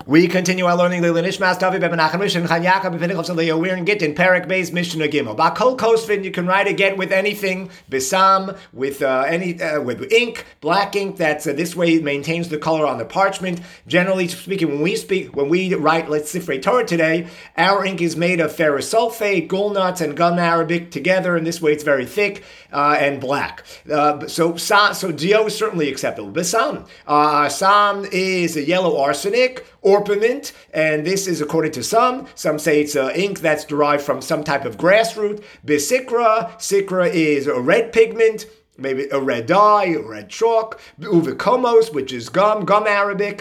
We continue our learning the Nishmas David Ben Menachem Rishon Chan Yaakov Ben Pinchas Leah. We're in Gittin Perek Beis Mishnah Gimel. Bakol Kosvin, you can write a get with anything, Bisam, with with ink, black ink. That's this way it maintains the color on the parchment. Generally speaking, when we write, let's Sifrei Torah today, our ink is made of ferrous sulfate, gul nuts, and gum arabic together, and this way it's very thick and black. So Dio is certainly acceptable. Bisam, Sam is a yellow arsenic, orpiment, and this is according to some. Some say it's ink that's derived from some type of grass root. Bisikra, sikra is a red pigment, maybe a red dye, a red chalk. Uvikomos, which is gum Arabic.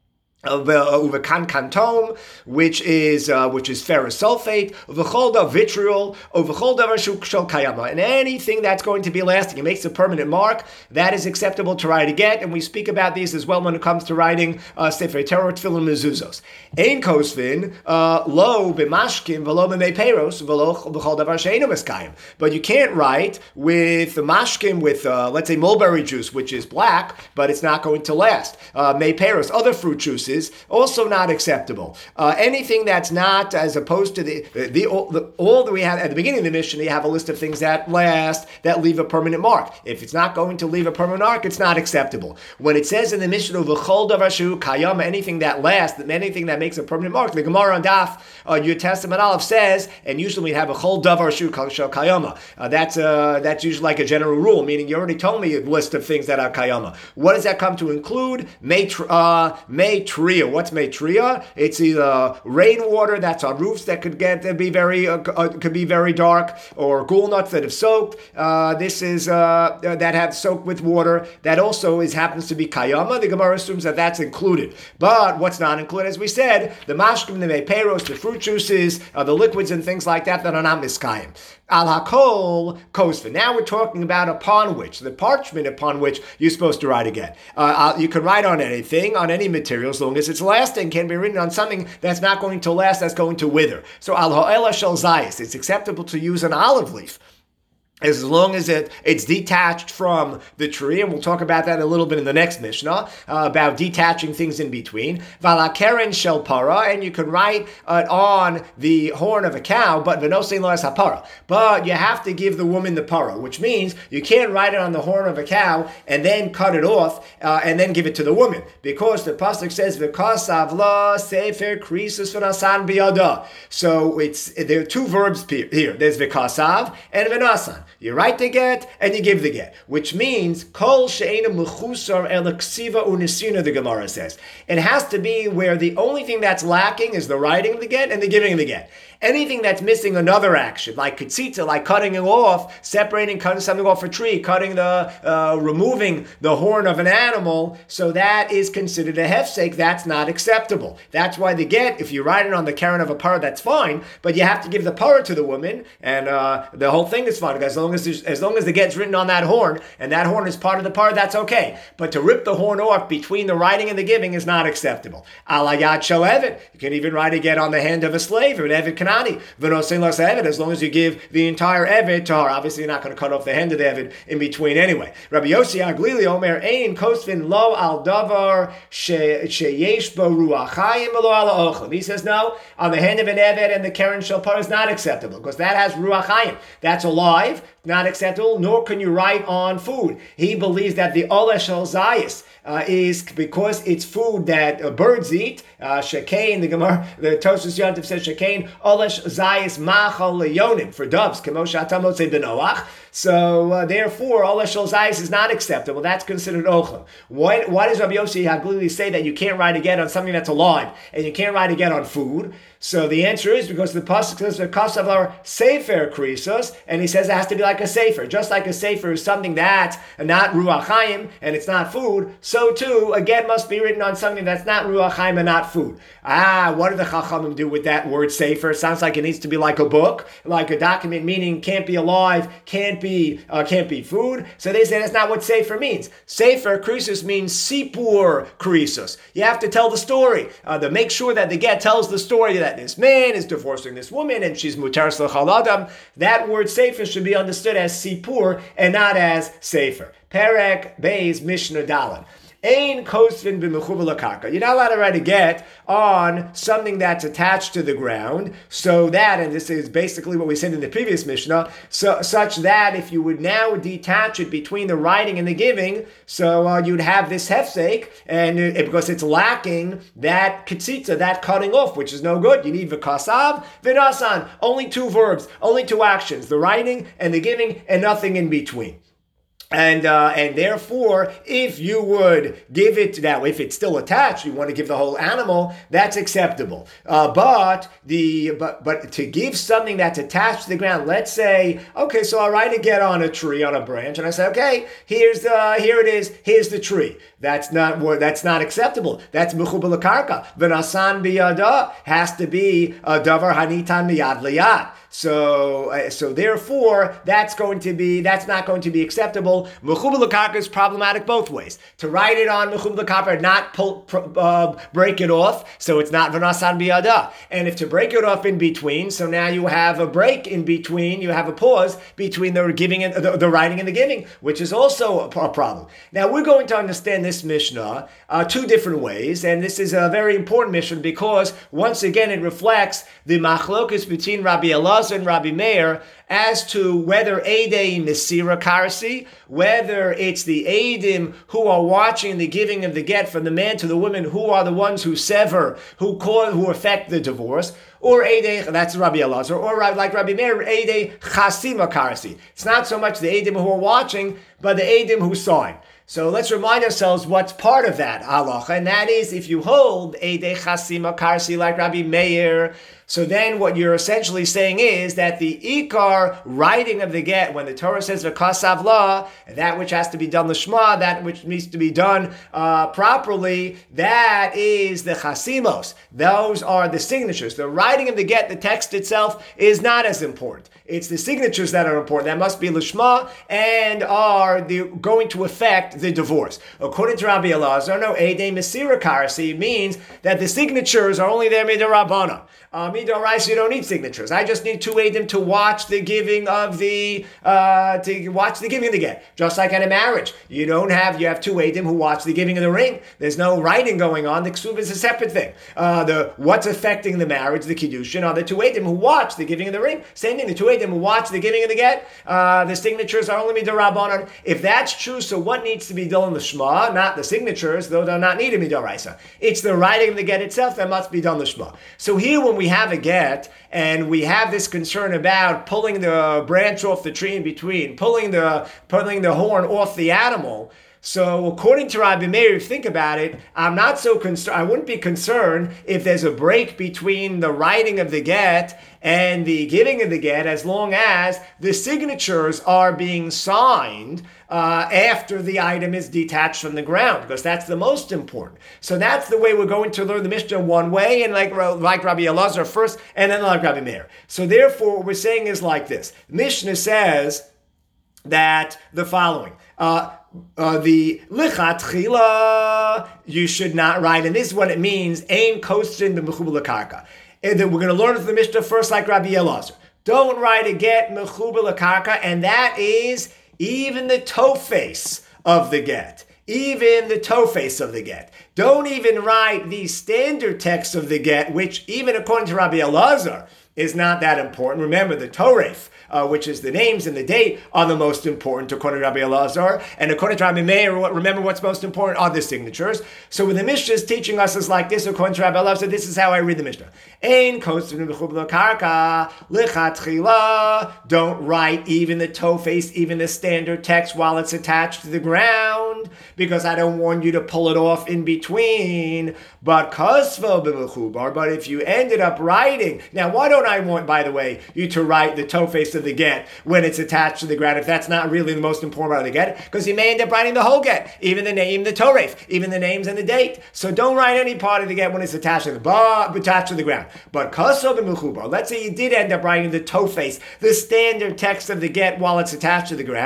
Uvekan kantom, which is ferrous sulfate, uvecholda vitriol, uvecholda shel kayama, and anything that's going to be lasting, it makes a permanent mark, that is acceptable to write a get, and we speak about these as well when it comes to writing Sifrei Torah, Tefillin, Mezuzos. Ein kosvin lo b'mashkim v'lo b'meiperos v'lo b'chol davar she'eino meskayim. But you can't write with the mashkim with let's say mulberry juice, which is black, but it's not going to last. Meiperos, other fruit juices, also not acceptable. Anything that's not, as opposed to all that we have at the beginning of the Mishnah, you have a list of things that last, that leave a permanent mark. If it's not going to leave a permanent mark, it's not acceptable. When it says in the Mishnah, v'chol davar she'u kayama, anything that lasts, anything that makes a permanent mark, the Gemara on Daf Yud Testament Aleph says, and usually we have a chol davar she'u kayama. That's usually like a general rule, meaning you already told me a list of things that are kayama. What does that come to include? Matria. What's matria? It's either rainwater that's on roofs that could be very dark, or gul nuts that have soaked. This is that have soaked with water. That also happens to be kayama. The Gemara assumes that that's included. But what's not included, as we said, the mashkim, the meiperos, the fruit juices, the liquids and things like that are not miskayim. Al hakol kosvin. Now we're talking about upon which, the parchment upon which you're supposed to write again. You can write on anything, on any material, as long as it's lasting. Can be written on something that's not going to last, that's going to wither. So al ha'ela shel zayis. It's acceptable to use an olive leaf, as long as it's detached from the tree, and we'll talk about that a little bit in the next Mishnah, about detaching things in between. Valakeren shel para, and you can write on the horn of a cow, but v'nosein lo es hapara. But you have to give the woman the para, which means you can't write it on the horn of a cow and then cut it off and then give it to the woman, because the pasuk says v'kasav la sefer krisus v'nasan biyada. So there are two verbs here. There's v'kasav and v'nasan. You write the get and you give the get, which means kol she'ena mechusar el ksiva unisina, the Gemara says. It has to be where the only thing that's lacking is the writing of the get and the giving of the get. Anything that's missing another action, like ketzitza, like cutting it off, cutting something off a tree, removing the horn of an animal, so that is considered a hefsek. That's not acceptable. That's why the get, if you write it on the keren of a parah, that's fine, but you have to give the parah to the woman, and the whole thing is fine. As long as the get's written on that horn, and that horn is part of the parah, that's okay. But to rip the horn off between the writing and the giving is not acceptable. Alayat shel eved. You can even write a get on the hand of a slave, or an eved kanani. As long as you give the entire eved to her. Obviously, you're not going to cut off the hand of the eved in between anyway. Rabbi Yossi Aglili Omer Ein Kosvin Lo Al Davar Sheyesh Bo Ruach Chaim Lo Al Ochel. He says no, on the hand of an eved and the keren shel parah is not acceptable, because that has Ruach Chaim. That's alive, not acceptable, nor can you write on food. He believes that the Ola Shel Zayis is because it's food that birds eat. Shekain, the Gemara, the Tosfos Yontif says Shekain Olesh Zayis Machal Leyonim, for doves. Kemosh Atamot say Benoach. So therefore, Olesh Shel Zayis is not acceptable. That's considered ochel. Why does Rabbi Yossi Haglili say that you can't write again on something that's alive and you can't write again on food? So the answer is because the pasuk says the kasav are sefer krisos, and he says it has to be like a sefer. Just like a sefer is something that's not ruach chaim and it's not food, so too a get must be written on something that's not ruach chaim and not food. What do the chachamim do with that word sefer? It sounds like it needs to be like a book, like a document, meaning can't be alive, can't be food. So they say that's not what sefer means. Sefer krisos means sipur krisos. You have to tell the story. To make sure that the get tells the story that this man is divorcing this woman and she's mutaris l'chal adam. That word sefer should be understood as sipur and not as sefer. Perek Beis Mishnah Dalet. Ein kosvin b'mechuba lakarka. You're not allowed to write a get on something that's attached to the ground, so that, and this is basically what we said in the previous Mishnah, so such that if you would now detach it between the writing and the giving, so you'd have this hefsek, and because it's lacking that ketzitza, that cutting off, which is no good. You need v'kasav, v'nasan, only two verbs, only two actions, the writing and the giving, and nothing in between. And therefore, if you would give it now, if it's still attached, you want to give the whole animal, that's acceptable. But to give something that's attached to the ground, let's say, okay, so I'll write a get on a tree, on a branch, and I say, okay, here it is, here's the tree. That's not acceptable. That's mechuba lakarka. V'nasan biyada has to be a davar hanitan miyad liyad. So therefore, that's not going to be acceptable. Mechuba lakarka is problematic both ways. To write it on mechuba lakarka and not break it off, so it's not v'nasan biyada. And if to break it off in between, so now you have a break in between, you have a pause between the giving and the writing and the giving, which is also a problem. Now we're going to understand this Mishnah two different ways, and this is a very important Mishnah because once again it reflects the machlokus between Rabbi Elazar and Rabbi Meir as to whether Eidei Mesira Karsi, whether it's the Eidim who are watching the giving of the get from the man to the woman, who are the ones who sever, who affect the divorce, or Eidei, that's Rabbi Elazar, or like Rabbi Meir, Eidei Chasima Karsi. It's not so much the Eidim who are watching, but the Eidim who sign. So let's remind ourselves what's part of that halacha, and that is if you hold Eidei Chasima Karsi like Rabbi Meir, so then what you're essentially saying is that the ikar writing of the get, when the Torah says v'kasav la, that which has to be done l'shma, that which needs to be done properly, that is the chasimos. Those are the signatures. The writing of the get, the text itself, is not as important. It's the signatures that are important. That must be l'shma and are going to affect the divorce. According to Rabbi Elazar, no, Eidei Mesira Karsi means that the signatures are only there midarabana. Midoraisa, you don't need signatures. I just need two Eidim to watch the giving of the get. Just like at a marriage, you have two Eidim who watch the giving of the ring. There's no writing going on. The ksuv is a separate thing. What's affecting the marriage, the kiddushin, are the two Eidim who watch the giving of the ring. Same thing. The two Eidim who watch the giving of the get. The signatures are only midorabanan. If that's true, so what needs to be done in the shema? Not the signatures, though they're not needed midoraisa. It's the writing of the get itself that must be done the shema. So here, when we have a get and we have this concern about pulling the branch off the tree in between, pulling the horn off the animal. So according to Rabbi Meir, if you think about it, I'm not so concerned. I wouldn't be concerned if there's a break between the writing of the get and the giving of the get, as long as the signatures are being signed after the item is detached from the ground, because that's the most important. So that's the way we're going to learn the Mishnah one way, and like Rabbi Elazar first, and then like Rabbi Meir. So therefore, what we're saying is like this. The Mishnah says that the following. The lichatchila, you should not write, and this is what it means, ein kostin b'mechuba lakarka. And then we're going to learn from the Mishnah first like Rabbi Elazar. Don't write a get mechuba lakarka, and that is even the toe face of the get. Even the toe face of the get. Don't even write the standard text of the get, which even according to Rabbi Elazar is not that important. Remember, the Toref, which is the names and the date, are the most important according to Rabbi Elazar. And according to Rabbi Meir, remember what's most important are the signatures. So when the Mishnah is teaching us is like this, according to Rabbi Elazar, this is how I read the Mishnah. Ein kosvin b'mechuba lakarka lichatchila. Don't write even the toe face, even the standard text while it's attached to the ground, because I don't want you to pull it off in between. But kosvo b'mechubar. But if you ended up writing, now why don't I want, by the way, you to write the toe face of the get when it's attached to the ground, if that's not really the most important part of the get, because you may end up writing the whole get, even the name, the toref, even the names and the date. So don't write any part of the get when it's attached to the ground. But kaso b'mechubar, let's say you did end up writing the toe face, the standard text of the get while it's attached to the ground.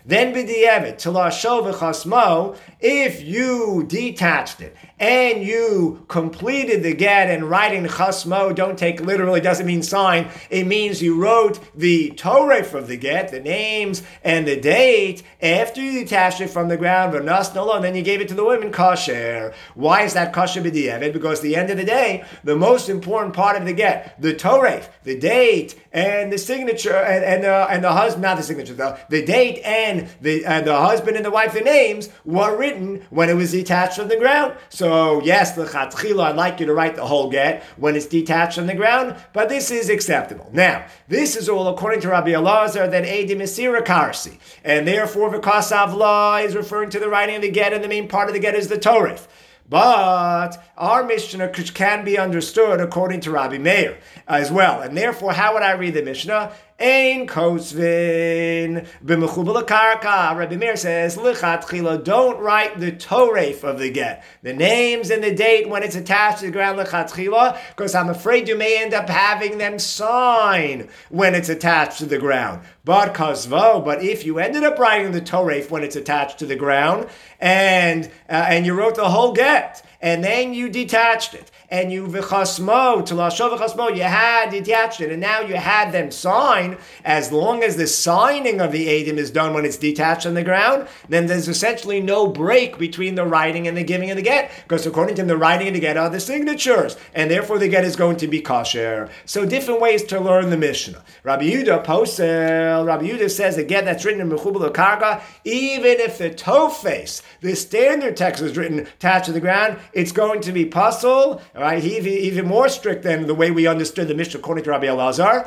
Then b'di'evet, tilasho v'chasmo, if you detached it and you completed the get, and writing chasmo, don't take literally, doesn't mean sign. It means you wrote the toref of the get, the names and the date, after you detached it from the ground, and then you gave it to the women, kasher. Why is that kasher b'di'evet? Because at the end of the day, the most important part of the get, the toref, the date, and the signature, and the husband, not the signature, the date and the husband and the wife, the names were written when it was detached from the ground. So yes, l'chatchila, I'd like you to write the whole get when it's detached from the ground, but this is acceptable. Now, this is all according to Rabbi Elazar that Eidim Mesira Karsi, and therefore V'kasav La is referring to the writing of the get, and the main part of the get is the Torah. But our Mishnah can be understood according to Rabbi Meir as well. And therefore, how would I read the Mishnah? Ein kosvin b'mechubel karka. Rabbi Meir says, lichatchila, don't write the toref of the get, the names and the date when it's attached to the ground, lichatchila, because I'm afraid you may end up having them sign when it's attached to the ground. But if you ended up writing the toref when it's attached to the ground, and you wrote the whole get, and then you detached it, and you v'chasmo, tilasho v'chasmo, you had detached it, and now you had them sign, as long as the signing of the Eidim is done when it's detached on the ground, then there's essentially no break between the writing and the giving of the get, because according to him, the writing and the get are the signatures, and therefore the get is going to be kasher. So different ways to learn the Mishnah. Rabbi Yehuda posel, Rabbi Yehuda says the get that's written in mechubel karka, even if the tofes, the standard text is written attached to the ground, it's going to be pasul. Right? He even more strict than the way we understood the Mishnah according to Rabbi Elazar.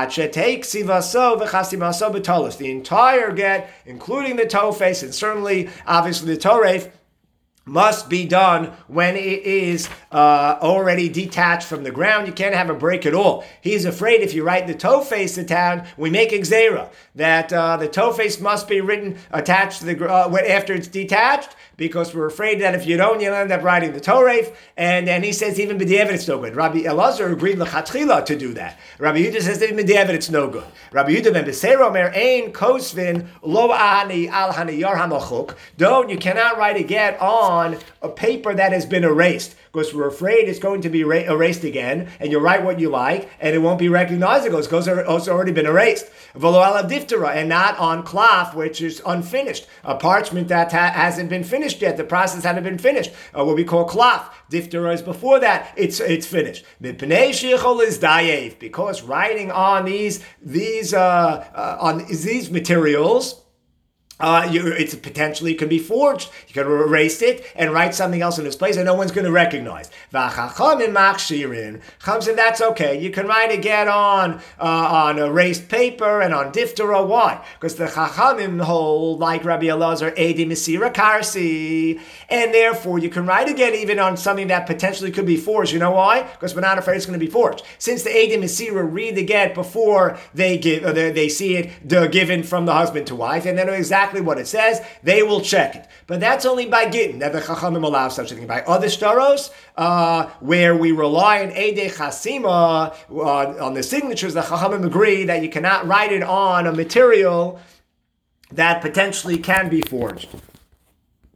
The entire get, including the tofes, and certainly, obviously, the toref, must be done when it is already detached from the ground. You can't have a break at all. He's afraid if you write the tofes to town, we make exera, that the tofes must be written attached to the after it's detached, because we're afraid that if you don't, you'll end up writing the toref. And he says even b'di'evet it's no good. Rabbi Elazar agreed l'chatchila to do that. Rabbi Yehuda says even b'di'evet it's no good. Rabbi Yehuda ben Beseir omer ein kosvin lo ani al haniyar hamachuk. Don't, you cannot write a get on a paper that has been erased, because we're afraid it's going to be erased again, and you'll write what you like, and it won't be recognizable because it's already been erased. V'lo alav diftera, and not on cloth, which is unfinished, a parchment that hasn't been finished yet, the process hasn't been finished, what we call cloth. Diftera is before that, it's finished. Mipnei sheichol is dayev, because writing on these materials, it's potentially can be forged. You can erase it and write something else in its place, and no one's going to recognize. Chacham said that's okay. You can write a get on erased paper and on diftera. Why? Because the Chachamim hold, like Rabbi Elazar, Eidim Mesira Karsi, and therefore you can write a get even on something that potentially could be forged. You know why? Because we're not afraid it's going to be forged. Since the Eidim Mesira read the get before they see it given from the husband to wife, and then exactly what it says, they will check it. But that's only by Gittin that the Chachamim allow such a thing. By other shtaros, where we rely on Eidei Chasima, on the signatures, the Chachamim agree that you cannot write it on a material that potentially can be forged.